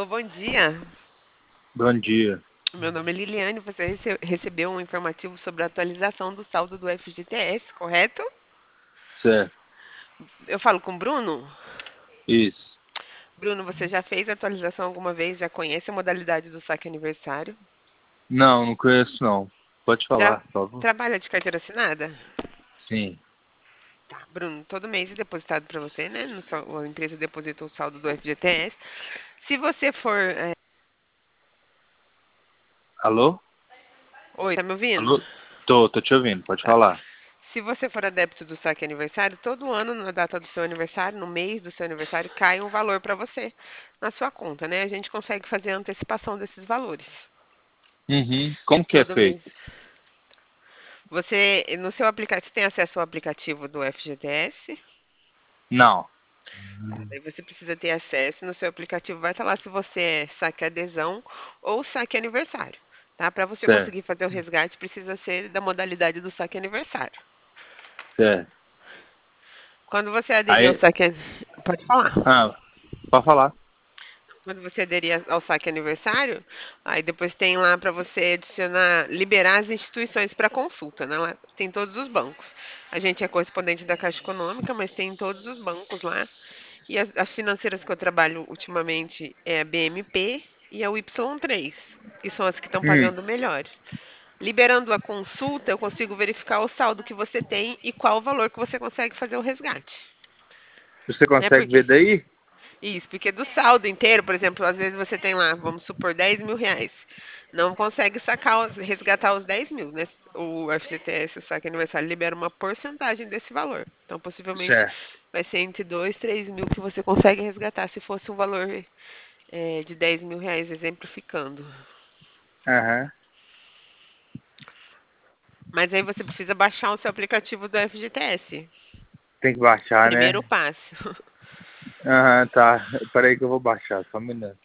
Alô, bom dia. Bom dia. Meu nome é Liliane. Você recebeu um informativo sobre a atualização do saldo do FGTS, correto? Certo. Eu falo com o Bruno. Isso. Bruno, você já fez a atualização alguma vez? Já conhece a modalidade do saque aniversário? Não, não conheço não. Pode Tra- falar, por favor. Trabalha de carteira assinada? Sim. Tá, Bruno, todo mês é depositado para você, né? A empresa deposita o saldo do FGTS. Se você for. Alô? Oi, tá me ouvindo? Alô? Tô te ouvindo, pode Tá. falar. Se você for adepto do saque aniversário, todo ano, na data do seu aniversário, no mês do seu aniversário, cai um valor para você na sua conta, né? A gente consegue fazer a antecipação desses valores. Uhum. Como que é Todo mês. feito? Você, no seu aplicativo, você tem acesso ao aplicativo do FGTS? Não. Aí você precisa ter acesso. No seu aplicativo vai estar lá se você é saque adesão ou saque aniversário. Tá? Para você Certo, conseguir fazer o resgate, precisa ser da modalidade do saque aniversário. certo. Quando você aderir ao Aí, saque. Pode falar. ah, pode falar. Quando você aderir ao saque aniversário, aí depois tem lá para você adicionar, liberar as instituições para consulta, né? Lá tem todos os bancos. A gente é correspondente da Caixa Econômica, mas tem todos os bancos lá. E as financeiras que eu trabalho ultimamente é a BMP e a Y3, que são as que estão Hum. pagando melhor. Liberando a consulta, eu consigo verificar o saldo que você tem e qual o valor que você consegue fazer o resgate. Você Né? consegue ver Porque daí? Isso, porque do saldo inteiro, por exemplo, às vezes você tem lá, vamos supor, 10 mil reais. Não consegue sacar, resgatar os 10 mil, né? O FGTS, o saque aniversário, libera uma porcentagem desse valor. Então, possivelmente, Certo. vai ser entre 2, 3 mil que você consegue resgatar, se fosse um valor de 10 mil reais, exemplificando. Aham. Mas aí você precisa baixar o seu aplicativo do FGTS. Tem que baixar, Primeiro né? passo. Aham, tá. Peraí que eu vou baixar, só um minuto.